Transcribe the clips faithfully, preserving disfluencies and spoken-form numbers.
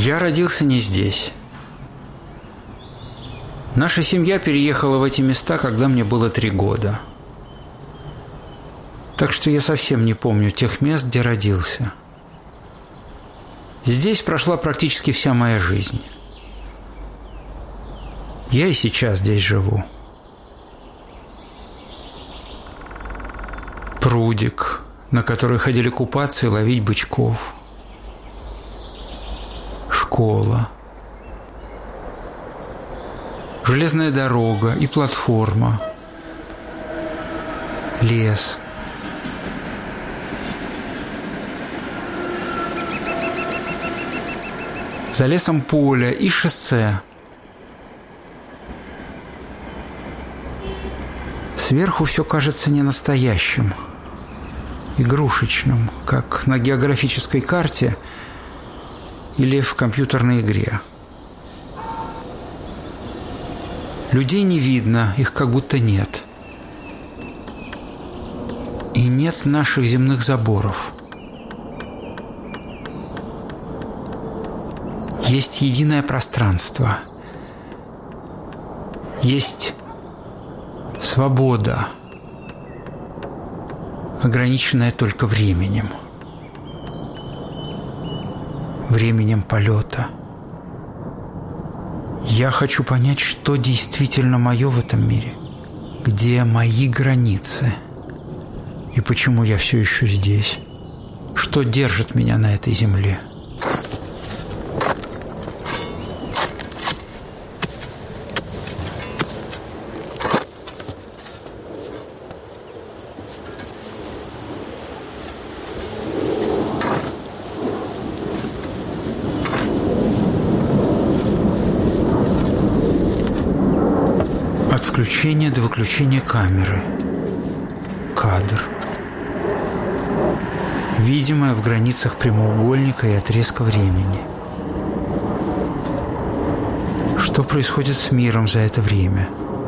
Я родился не здесь. Наша семья переехала в эти места, когда мне было три года. Так что я совсем не помню тех мест, где родился. Здесь прошла практически вся моя жизнь. Я и сейчас здесь живу. Прудик, на который ходили купаться и ловить бычков. Школа. Железная дорога и платформа. Лес. За лесом поле и шоссе. Сверху все кажется ненастоящим, игрушечным, как на географической карте или в компьютерной игре. Людей не видно, их как будто нет. И нет наших земных заборов. Есть единое пространство. Есть свобода, ограниченная только временем. Временем полета. Я хочу понять, что действительно мое в этом мире. Где мои границы? И почему я все еще здесь? Что держит меня на этой земле? От включения до выключения камеры. Кадр. Видимое в границах прямоугольника и отрезка времени. Что происходит с миром за это время?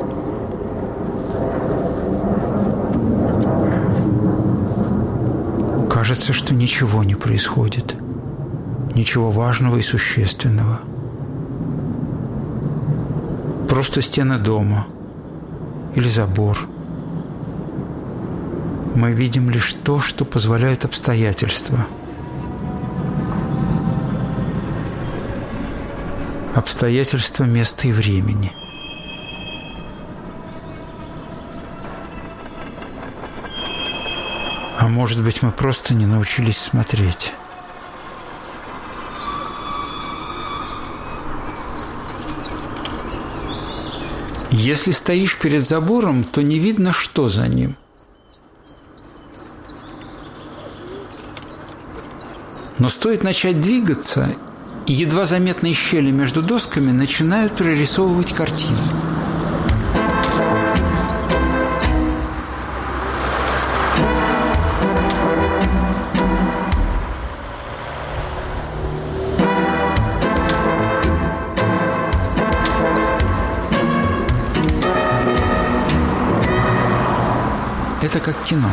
Кажется, что ничего не происходит. Ничего важного и существенного. Просто стены дома. Или забор. Мы видим лишь то, что позволяют обстоятельства. Обстоятельства места и времени. А может быть, мы просто не научились смотреть. Если стоишь перед забором, то не видно, что за ним. Но стоит начать двигаться, и едва заметные щели между досками начинают прорисовывать картину. Это как кино.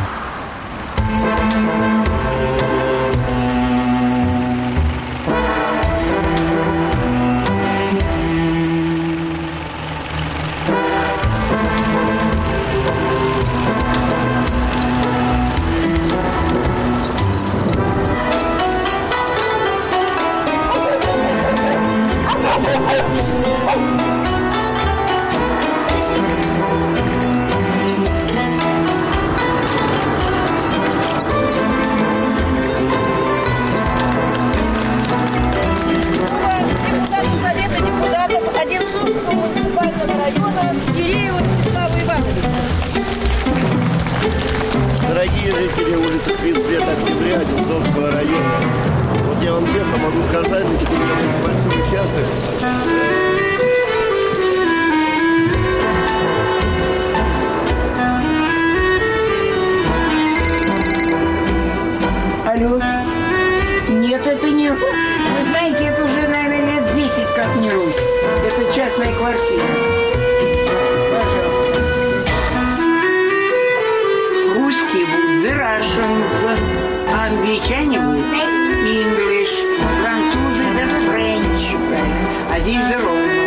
Дорогие жители улицы тридцать лет октября Одинцовского района. Вот я вам честно могу сказать, что это большой участок. Алло. Нет, это не... Вы знаете, это уже, наверное, лет десять как не Русь. Это частная квартира. Пожалуйста. Русские будут, the Russians, а англичане будут English, французы – это French, а здесь – the Roman.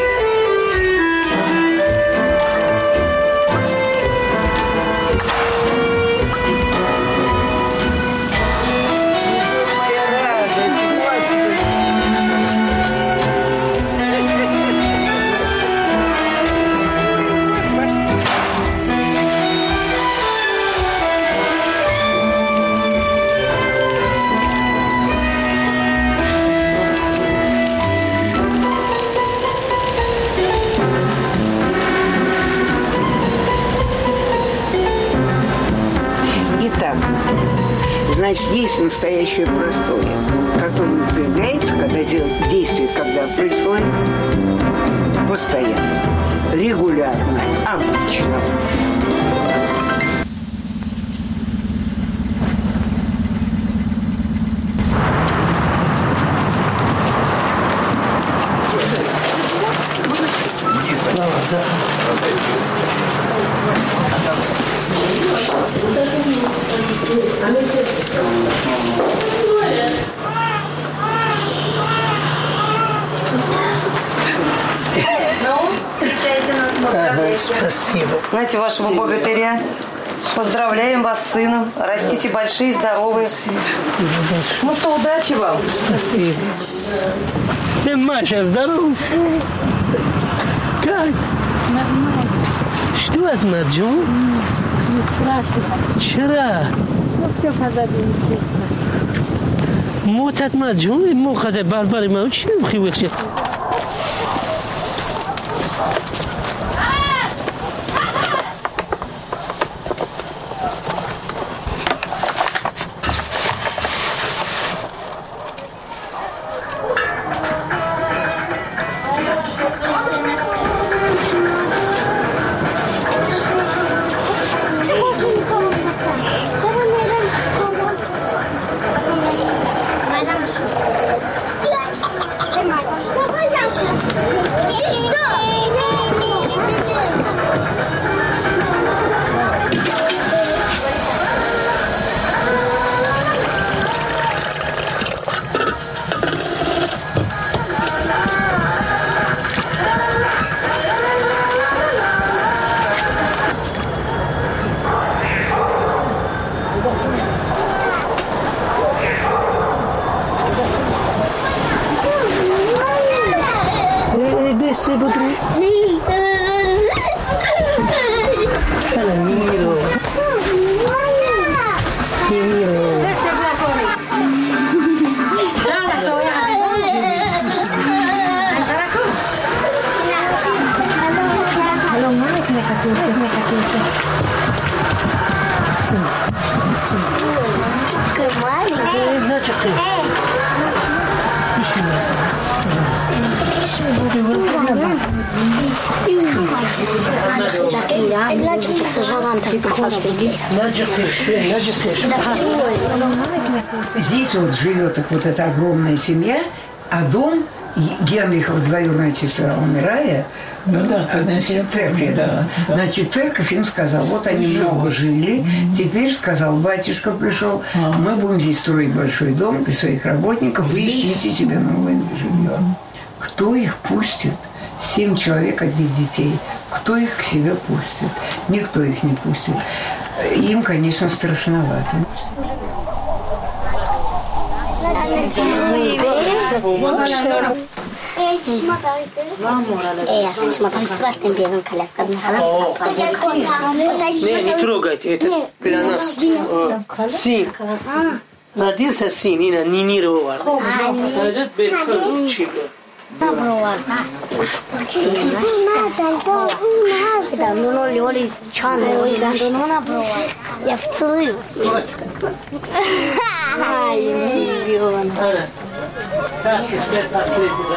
Значит, есть настоящее простое, которое появляется, когда действие, когда происходит постоянно, регулярно, обычно. Спасибо. Знаете, вашего богатыря. Поздравляем вас с сыном. Растите большие, здоровые. Спасибо. Ну что, удачи вам. Спасибо. Ты, Маша, здоров? Как? Нормально. Что от Маджун? Не спрашивай. Вчера. Ну, все позади, не все спрашивай. Мот от Маджун, мот от Барбары Маучи, ухивыши. Здесь вот живет их вот эта огромная семья, а дом Генрихова двоюродная сестра умирая, ну да, когда церковь, да. да. Значит, церковь им сказала, вот они Жил. много жили, теперь сказал, батюшка пришел, а. мы будем здесь строить большой дом для своих работников, вы ищите себе новое жилье. Кто их пустит? Семь человек, одних детей. Кто их к себе пустит? Никто их не пустит. Им, конечно, страшновато. Не, не трогайте, это для нас сын. Родился сын, и нинировал. Пробовала. Да, ну, ну, Лёли, чаны, ну, на пробовала. Я вцелую. Ай, миллион. Так, теперь последний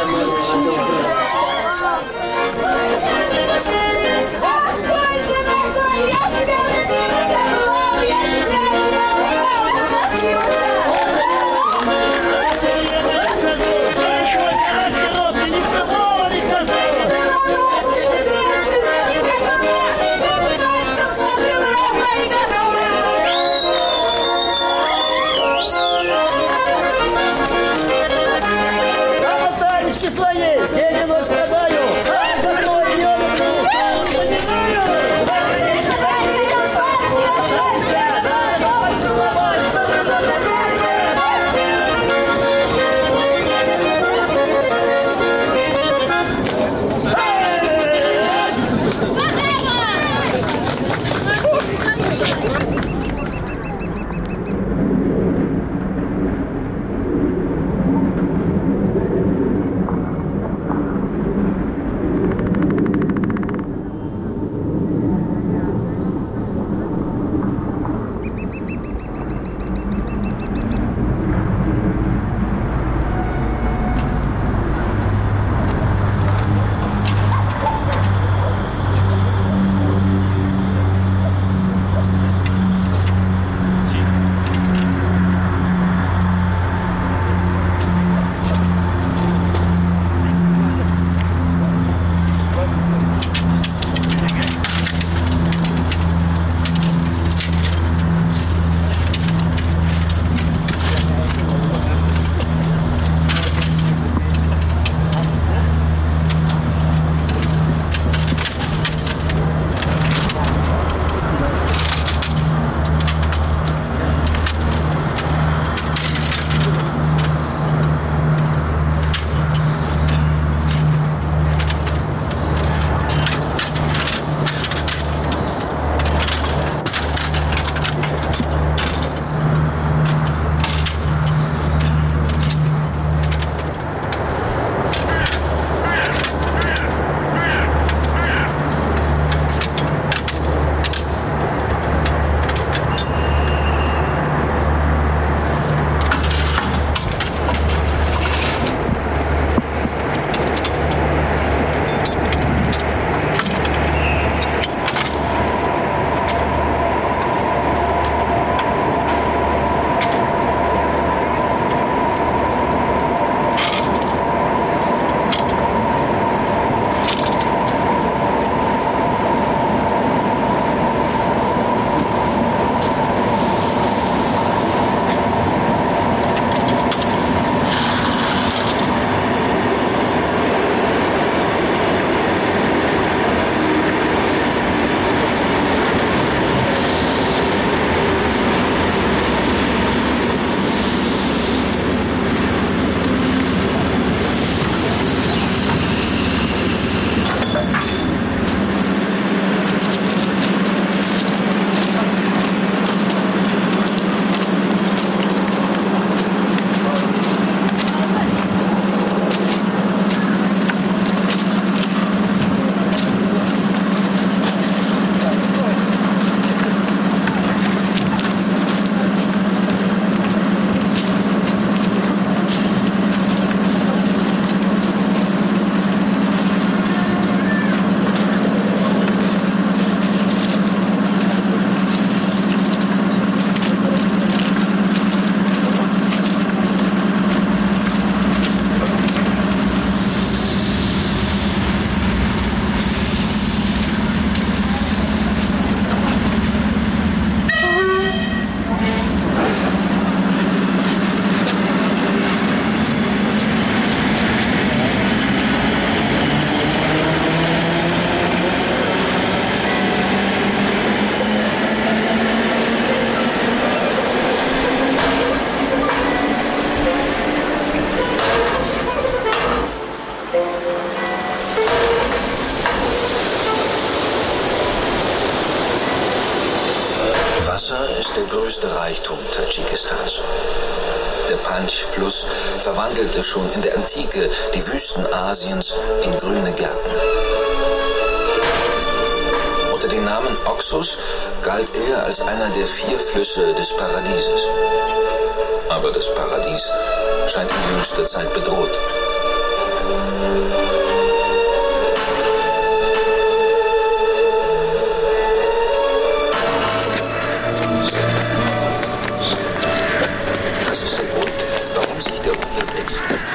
der größte Reichtum Tadschikistans. Der Panj-Fluss verwandelte schon in der Antike die Wüsten Asiens in grüne Gärten. Unter dem Namen Oxus galt er als einer der vier Flüsse des Paradieses. Aber das Paradies scheint in jüngster Zeit bedroht. Das ist der Grund, warum sich der Umweltwechsel...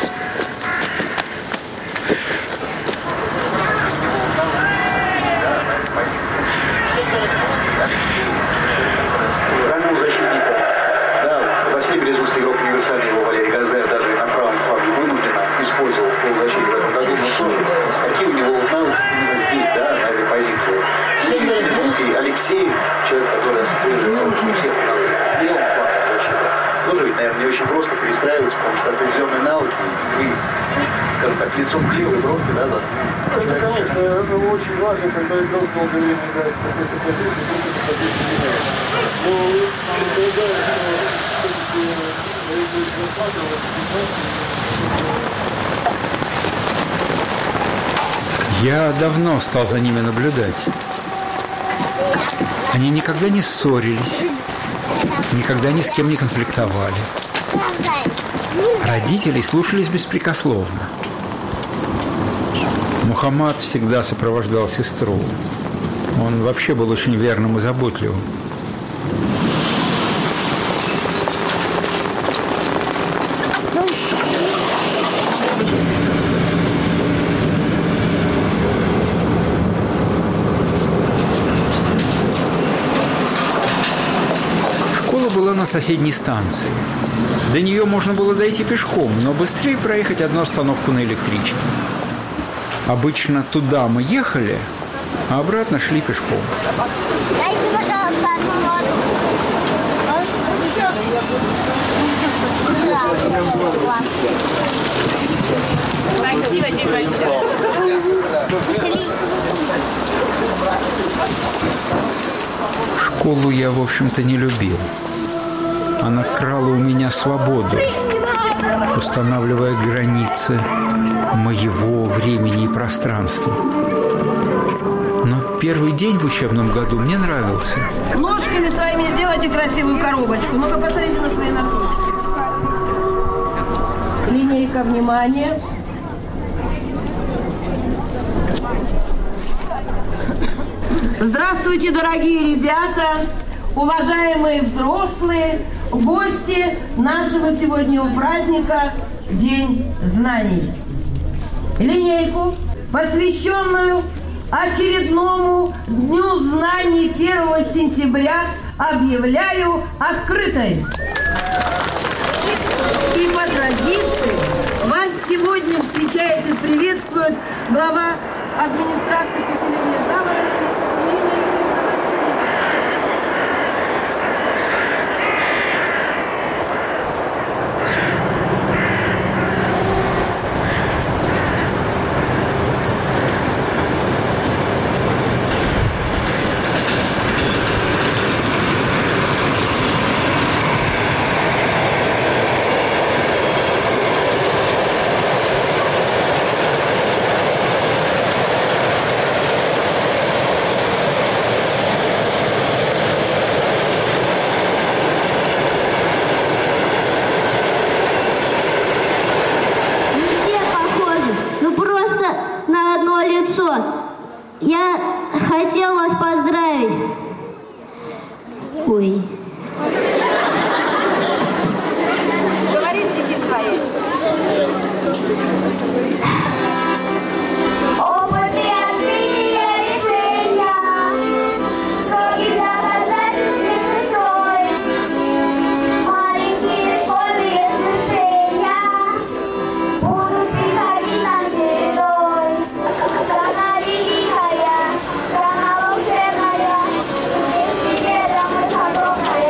Василий Березовский, игрок универсальный, его Валерий Газаев даже и на правом фланге вынужденно использовал в полузащите в этом году. Но тоже, какие у него навыки именно здесь, да, на этой позиции. И Березовский Алексей, человек, который ассоциируется у всех у нас с левым флангом защиты, тоже ведь, наверное, не очень просто перестраиваться, потому что определенные навыки, вы, скажем так, лицом к левой бровке, да, да. Это, конечно, это очень важно, когда игрок долгое время играет в какой-то позиции, какой-то позиции меняет. Но Я давно стал за ними наблюдать. Они никогда не ссорились, никогда ни с кем не конфликтовали. Родителей слушались беспрекословно. Мухаммад всегда сопровождал сестру. Он вообще был очень верным и заботливым. Школа была на соседней станции. До нее можно было дойти пешком, но быстрее проехать одну остановку на электричке. Обычно туда мы ехали, а обратно шли пешком. Дайте, пожалуйста, одну воду. Спасибо тебе большое. Шли. Школу я, в общем-то, не любил. Она крала у меня свободу, устанавливая границы моего времени и пространства. Но первый день в учебном году мне нравился. Ножками своими сделайте красивую коробочку. Ну-ка, посмотрите на свои ножки. Линейка, внимание. Здравствуйте, дорогие ребята, уважаемые взрослые, гости нашего сегодняшнего праздника День знаний. Линейку, посвященную очередному Дню знаний первого сентября, объявляю открытой. И по традиции вас сегодня встречает и приветствует глава администрации поселения Жаворонки. Я хотел вас поздравить. Ой. Говори стихи свои. Страна волшебная, здесь тебе домой хорошая.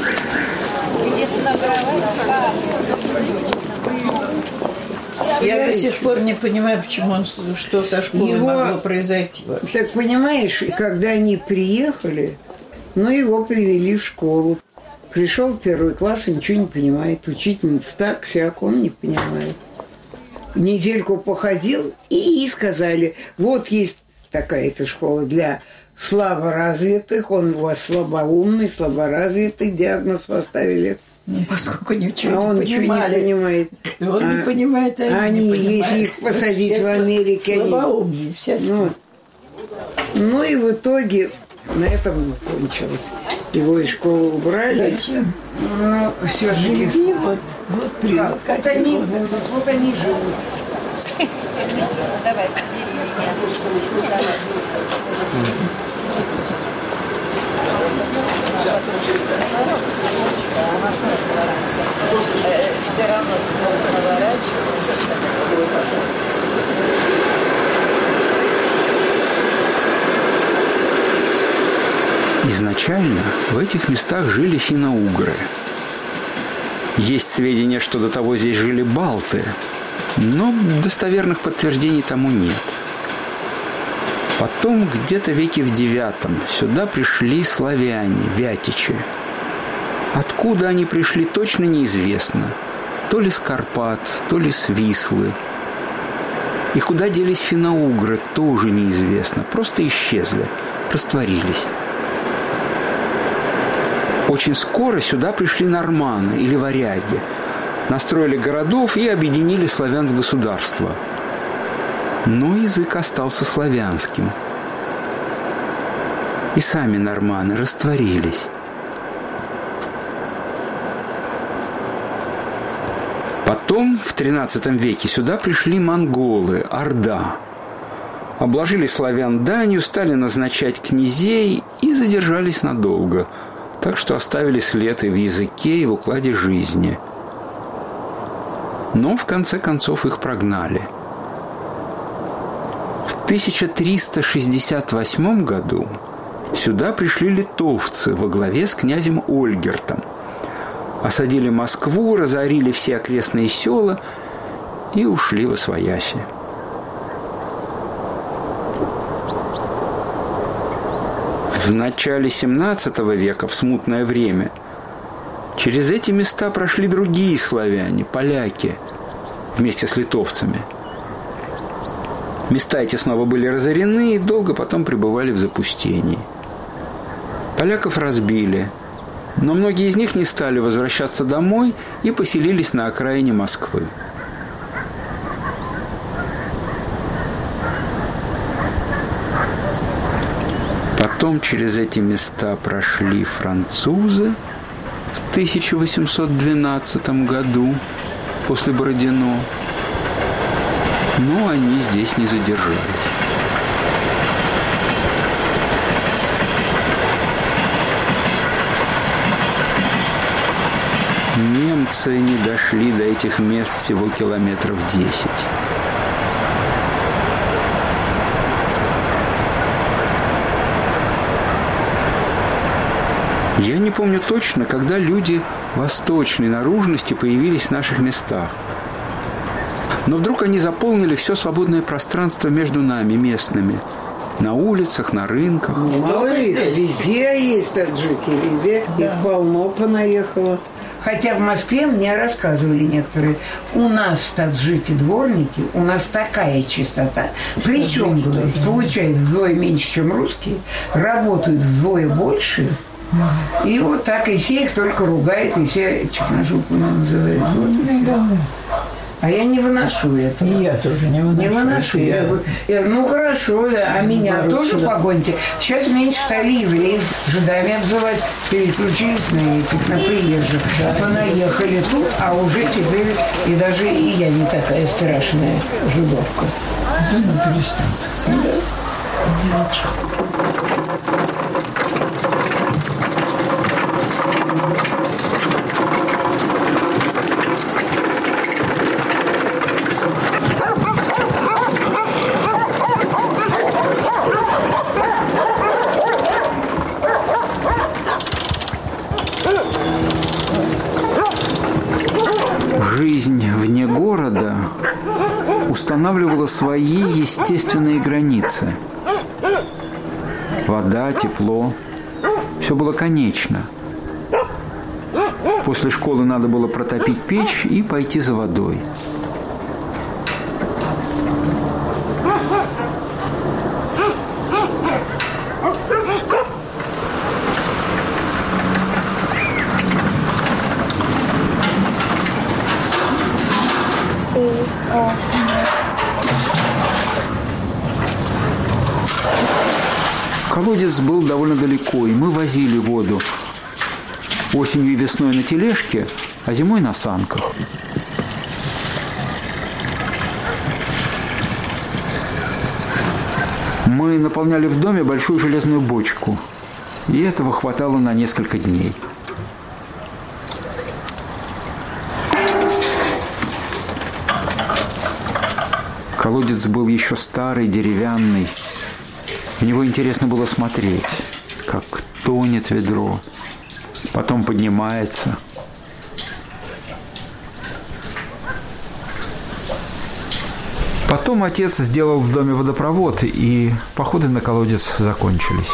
Я до сих пор не понимаю, почему он, что со школой его, могло произойти вообще. Так понимаешь, когда они приехали, ну его привели в школу. Пришел в первый класс и ничего не понимает. Учительница так, сяк, он не понимает. Недельку походил и сказали, вот есть такая-то школа для слаборазвитых, он у вас слабоумный, слаборазвитый, диагноз поставили. Ну, поскольку ничего а он не ничего не понимает. И он а, не понимает, а они, они, не понимают. Если их посадить все в Америке, слабоумные, они... все ну, ну и в итоге на этом кончилось. Его из школы убрали. Зачем? Ну, все же... Вот, вот, привет, как вот они будут, вот они живут. Давай, бери меня. Все равно Изначально в этих местах жили финно-угры. Есть сведения, что до того здесь жили балты, но достоверных подтверждений тому нет. Потом, где-то веке в девятом, сюда пришли славяне, вятичи. Откуда они пришли, точно неизвестно. То ли с Карпат, то ли с Вислы. И куда делись финно-угры, тоже неизвестно. Просто исчезли, растворились. Очень скоро сюда пришли норманы или варяги. Настроили городов и объединили славян в государство. Но язык остался славянским. И сами норманы растворились. Потом, в тринадцатом веке, сюда пришли монголы, орда. Обложили славян данью, стали назначать князей и задержались надолго. Так что оставили след и в языке, и в укладе жизни. Но в конце концов их прогнали. В тысяча триста шестьдесят восьмом году сюда пришли литовцы во главе с князем Ольгертом. Осадили Москву, разорили все окрестные села и ушли восвояси. В начале семнадцатого века, в смутное время, через эти места прошли другие славяне, поляки, вместе с литовцами. Места эти снова были разорены и долго потом пребывали в запустении. Поляков разбили, но многие из них не стали возвращаться домой и поселились на окраине Москвы. Потом через эти места прошли французы в тысяча восемьсот двенадцатом году после Бородино, но они здесь не задержались. Немцы не дошли до этих мест всего километров десять. Я не помню точно, когда люди восточной наружности появились в наших местах. Но вдруг они заполнили все свободное пространство между нами, местными. На улицах, на рынках. Много здесь. Везде есть таджики, везде да. Их полно понаехало. Хотя в Москве мне рассказывали некоторые, у нас таджики-дворники, у нас такая чистота. Причем, говорят, получают вдвое меньше, чем русские, работают вдвое больше. И вот так, и все их только ругают, и все черножопыми называют. Вот, а я не выношу это. И я тоже не выношу. Не выношу. Я... Я, я, ну хорошо, а меня тоже сюда. Погоните. Сейчас меньше стали евреев жидами обзывать, переключились на этих, на приезжих. Да. Понаехали тут, а уже теперь и даже и я не такая страшная жидовка. Да ну перестань. Да. жизнь вне города устанавливала свои естественные границы. Вода, тепло – все было конечно. После школы надо было протопить печь и пойти за водой. Колодец был довольно далеко, и мы возили воду осенью и весной на тележке, а зимой на санках. Мы наполняли в доме большую железную бочку, и этого хватало на несколько дней. Колодец был еще старый, деревянный. В него интересно было смотреть, как тонет ведро, потом поднимается. Потом отец сделал в доме водопровод, и походы на колодец закончились.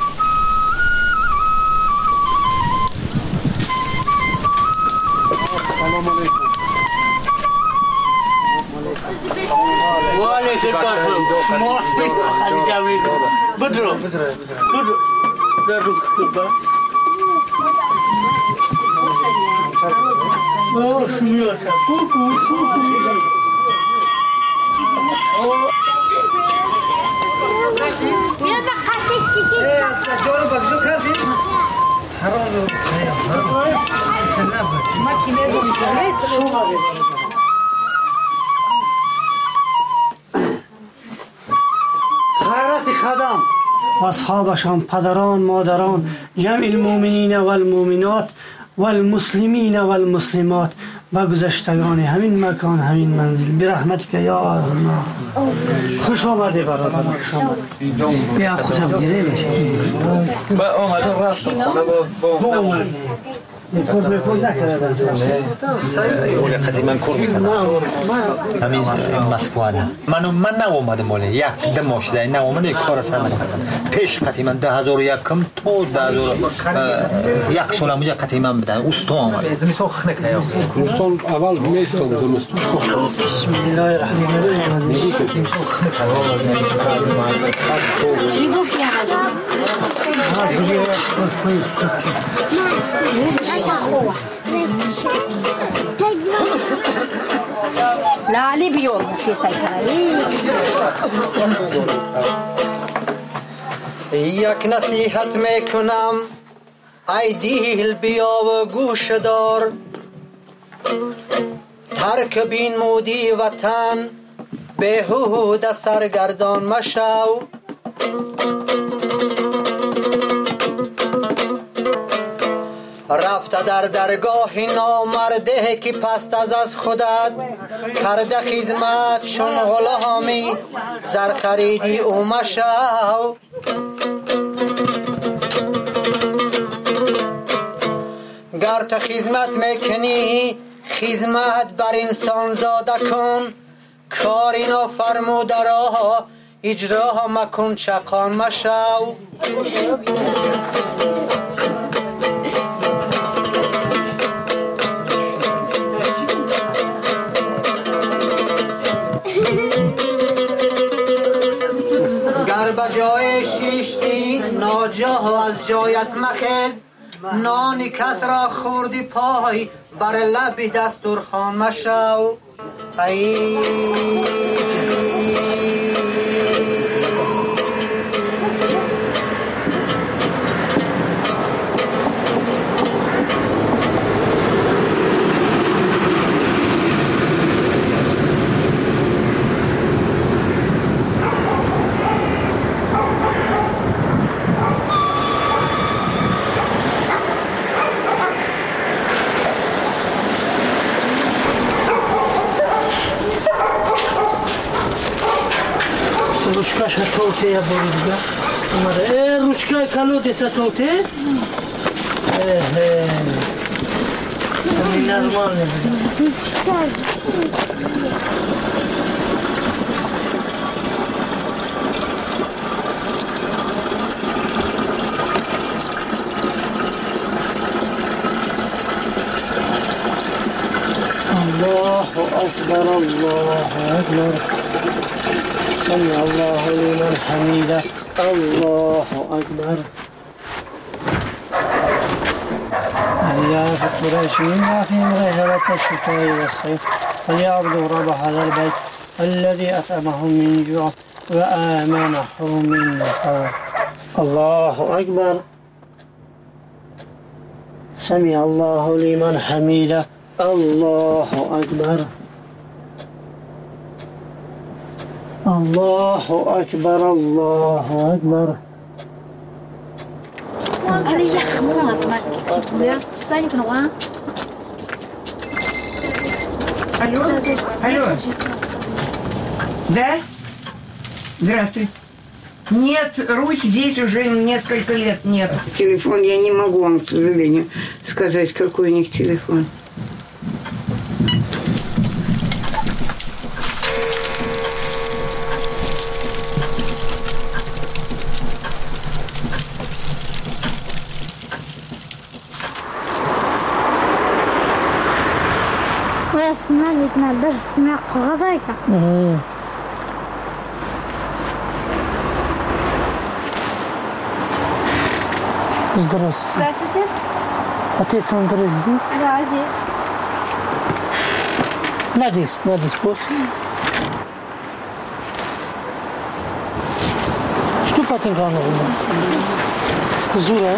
خیرات خدم و اصحابشان، پدران، مادران، جمع المؤمنین و المؤمنات و المسلمین و المسلمات و گذشتگان همین مکان، همین منزل، برحمتک یا الله. خوش آمده برادر، خوش آمده. بیا خودم گیره بشه. با آمده راست خونه با با کور میکرد نکردن. اول قدیما کور میکردن. همین مسکوانه. منو من نوامدم ولی یک دم ماشده نوامده کار سر نکردم. پیش قدیما ده هزار و یکم تو ده هزار یک سال اونجا قدیما بدن. استان آمده. زمستون خنک نیا. استان اول میستون زمستون سخن. بسم الله الرحمن الرحیم. زمستون خنک چی گفتی آقا؟ ها دیگه کوی لالی بیو که سایکاری یک نصیحت میکنم ای دیل بیا و گوش دار ترک بین مودی وطن بهود سرگردان مشو رفته در درگاه نامرده که پست از از خودت کرده خدمت چون غلامی زر خریدی او مشو گر تو خدمت میکنی خدمت بر انسان زاده کن کاری نافرموده را اجرا مکن چقان مشو گر بجای شیشتی ناجاه از جایت مخیز نانی کس را خوردی پای بر لب دسترخوان مشو ای Ручка шатолте я борудга. Э, ручка колоде сатолте. Э, э. Ненормально. الله أكبر الله أكبر سمع الله لمن حميده الله أكبر إلياف قريش مما فيهم رحلة الشتاء والصيف فليعبدوا رب هذا البيت الذي أطعمهم من جوع وآمنهم من خوف الله أكبر سمع الله لمن حميده الله أكبر الله أكبر الله أكبر Allez, я Саня, ну Алло? Алло? Да? Здравствуй. Нет, Русь здесь уже несколько лет нет. Телефон я не могу вам, к сожалению, сказать, какой у них телефон. Сна даже смех глазайка. Здравствуйте. Здравствуйте. Отец Андрей здесь? Да, здесь. Надеюсь, надеюсь, после. Что потенциально у нас? Зура,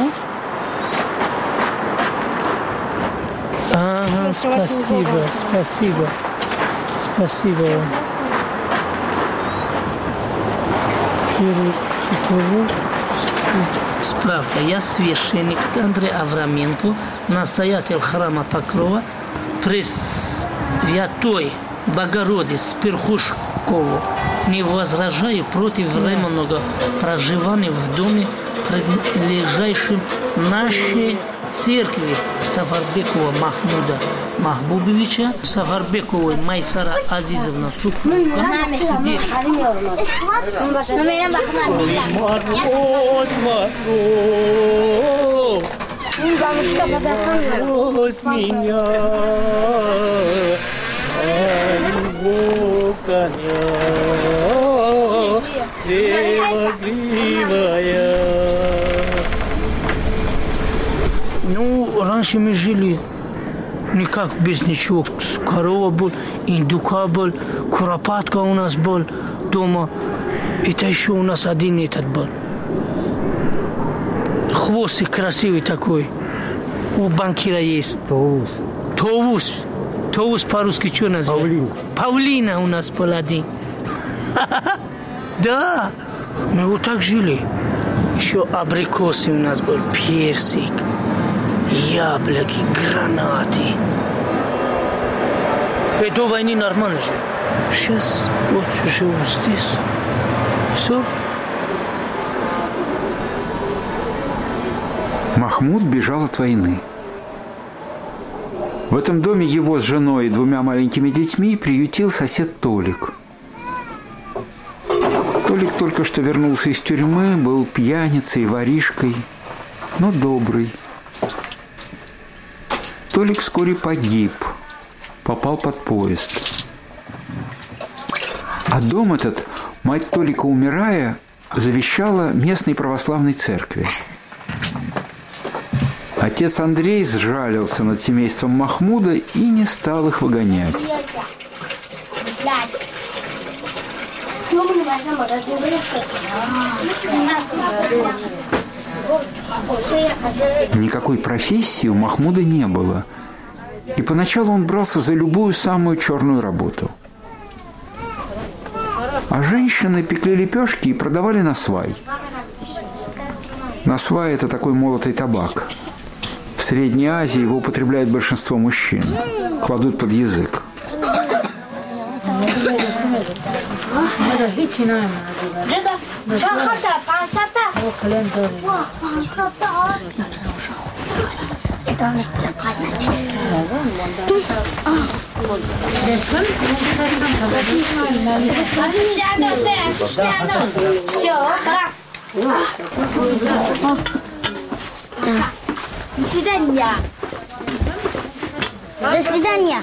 а? Ага, спасибо, спасибо, спасибо. Справка. Я священник Андрей Авраменко, настоятель храма Покрова, Пресвятой Богородицы Перхушкову. Не возражаю против временного проживания в доме, прилежащем нашей церкви Сафарбекова Махмуда Махбубовича, Сафарбековой Майсара Азизовна супруга, сидит. Брось меня, Ну, раньше мы жили никак без ничего. Корова был, индюка был, куропатка у нас был дома. Это еще у нас один этот был. Хвостик красивый такой. У банкира есть. Тоус. Тоус. Тоус по-русски что называют? Павлин. Павлина у нас был один. Да. Мы вот так жили. Еще абрикосы у нас был, персик, яблоки, гранаты. И до войны нормально жил. Сейчас вот живу здесь. Все. Махмуд бежал от войны. В этом доме его с женой и двумя маленькими детьми приютил сосед Толик. Толик только что вернулся из тюрьмы, был пьяницей, воришкой, но добрый. Толик вскоре погиб, попал под поезд. А дом этот мать Толика, умирая, завещала местной православной церкви. Отец Андрей сжалился над семейством Махмуда и не стал их выгонять. Никакой профессии у Махмуда не было, и поначалу он брался за любую самую черную работу. А женщины пекли лепешки и продавали насвай. Насвай – это такой молотый табак. В Средней Азии его употребляет большинство мужчин. Кладут под язык. До свидания. До свидания.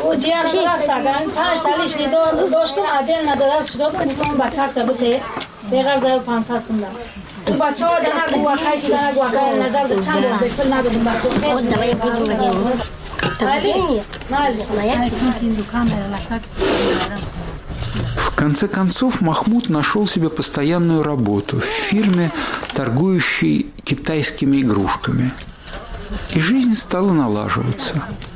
В конце концов, Махмуд нашел себе постоянную работу в фирме, торгующей китайскими игрушками. И жизнь стала налаживаться.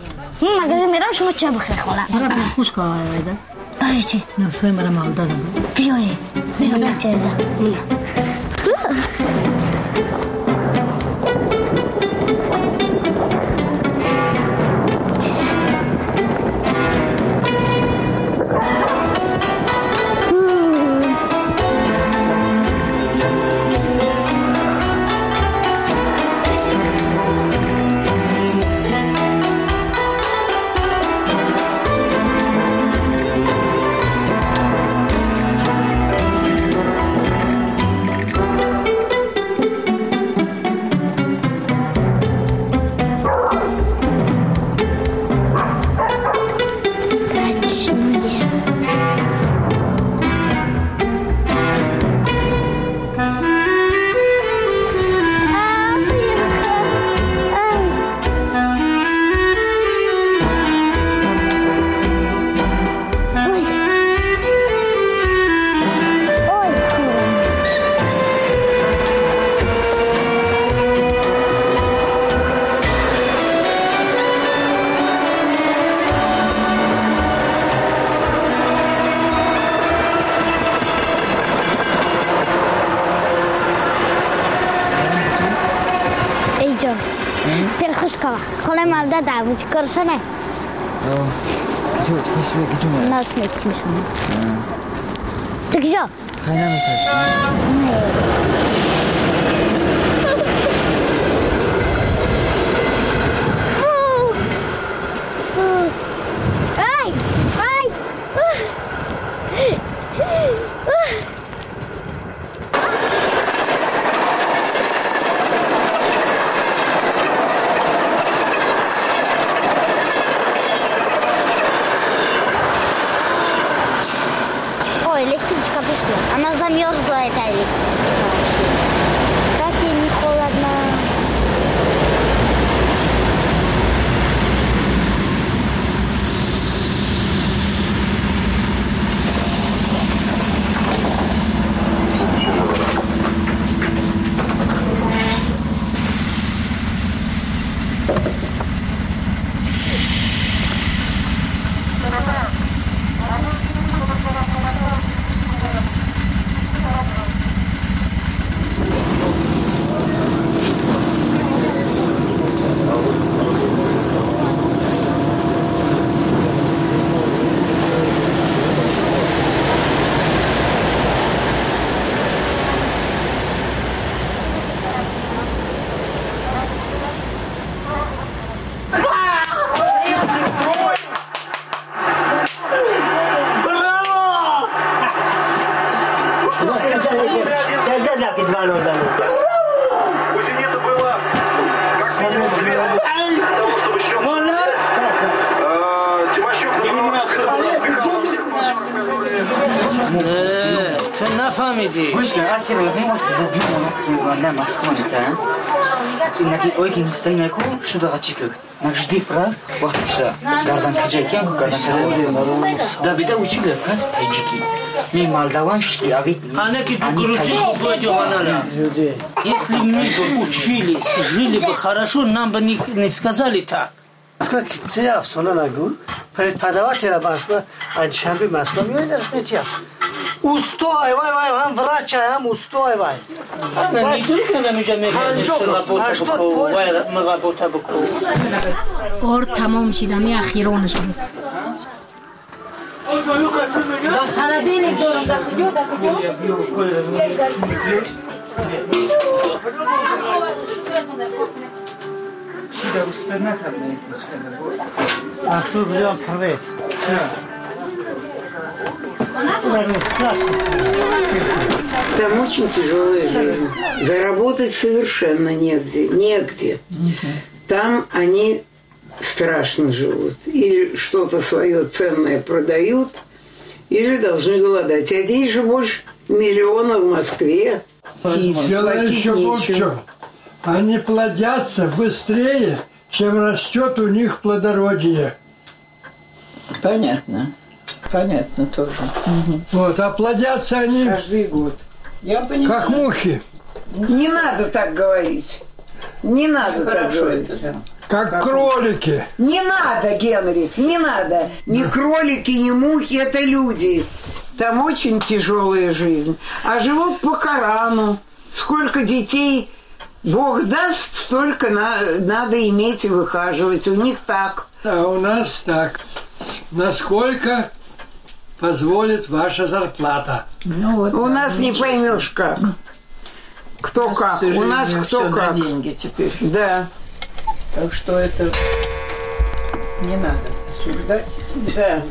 Да, коршане. О, где ты себе где мы? Нас метим. Ты где? Хайна метим. Ай! Ай! Электричка пришла. Она замерзла, эта электричка. Как ей не холодно. شده چیکار؟ نقش دیفرا وقتی شد گردن تجاکی هم گردن تجاکی دبیده و چیکار کس تجاکی می مالدوانش کی авит она ки грузин пойдёт если мы бы учились жили бы хорошо нам бы не, не сказали так как ты афсона нагул перед подаватель Москва аншамби Москва мне не разметил устой вай вай вам врач ам устой вай она не только на меня а что твой мы работа бку ор тамом шида ми ахиронш буд да харадин дорам да куҷо да куҷо Артур Леон, привет. Там очень тяжелая жизнь. Заработать совершенно негде. Негде. Там они страшно живут. Или что-то свое ценное продают, или должны голодать. А здесь же больше миллиона в Москве. Дело еще вот в чем. Они плодятся быстрее, чем растет у них плодородие. Понятно. Понятно тоже. Угу. Вот, а плодятся они каждый год. Я понимаю. Как мухи. Не надо так говорить. Не надо так говорить. Это, как, как кролики. Не надо, Генрих, не надо. Ни кролики, ни мухи, это люди. Там очень тяжелая жизнь. А живут по Корану. Сколько детей Бог даст, столько на, надо иметь и выхаживать. У них так. А у нас так. Насколько позволит ваша зарплата? Ну, вот, у нас не поймешь как. Кто у как. У нас кто как. На деньги теперь. Да. Так что это не надо осуждать. Да.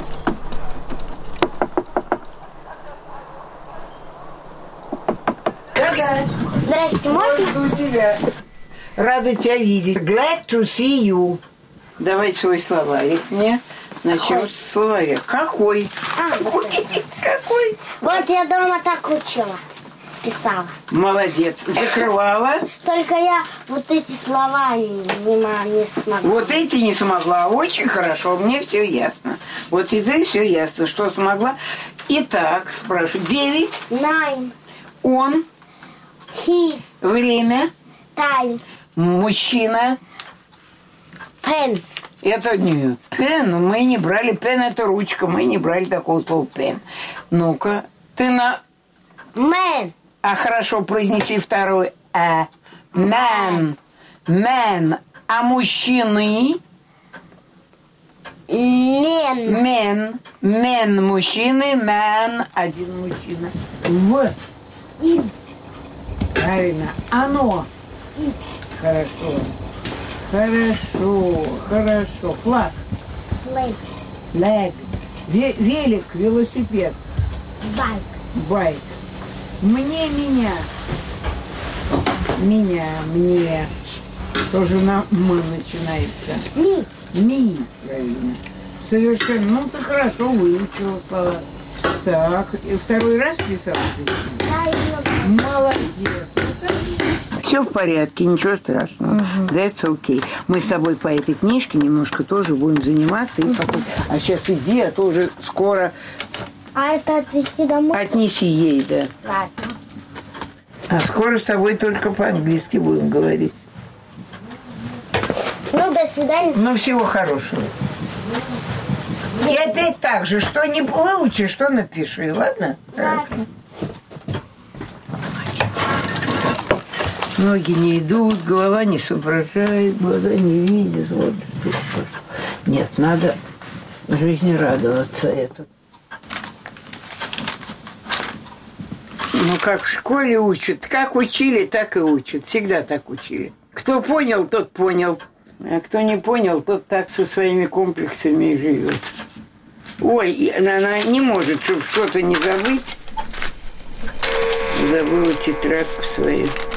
Да-да. Здрасте, можно? Тебя. Рада тебя видеть. Glad to see you. Давай свой словарик мне. Начнем с словаря. Какой? А, Какой? Какой? Вот я дома так учила. Писала. Молодец. Закрывала. Только я вот эти слова не, не смогла. Вот эти не смогла. Очень хорошо. Мне все ясно. Вот теперь все ясно, что смогла. Итак, спрашиваю. Девять. Nine. Он. He. Время. Time. Мужчина. Pen. Это не пен. Мы не брали пен, это ручка. Мы не брали такого слова пен. Ну-ка. Ты на... Man. А хорошо, произнеси второй. А. Man. Man. А мужчины? Men. Men. Men. Мужчины. Man. Один мужчина. Вот. It. Правильно. Оно. It. Хорошо. Хорошо. Хорошо. Флаг. Flag. Flag. Ве- велик. Велосипед. Bike. Байк. Мне, меня. Меня, мне. Тоже на «м» начинается. Me. Ми, правильно. Совершенно. Ну, ты хорошо выучила слова. Так, и второй раз писал? Молодец. Все в порядке, ничего страшного. Uh-huh. That's okay. Мы с тобой по этой книжке немножко тоже будем заниматься. И потом... А сейчас иди, а то уже скоро... А это отвезти домой? Отнеси ей, да. Ладно. А скоро с тобой только по-английски будем говорить. Ну, до свидания. Ну, всего хорошего. И опять так же, что не выучишь, что напиши, ладно? Ладно. Хорошо. Ноги не идут, голова не соображает, глаза не видят. Вот. Нет, надо жизни радоваться. Это. Ну, как в школе учат. Как учили, так и учат. Всегда так учили. Кто понял, тот понял. А кто не понял, тот так со своими комплексами и живет. Ой, она не может, чтобы что-то не забыть. Забыла тетрадку свою.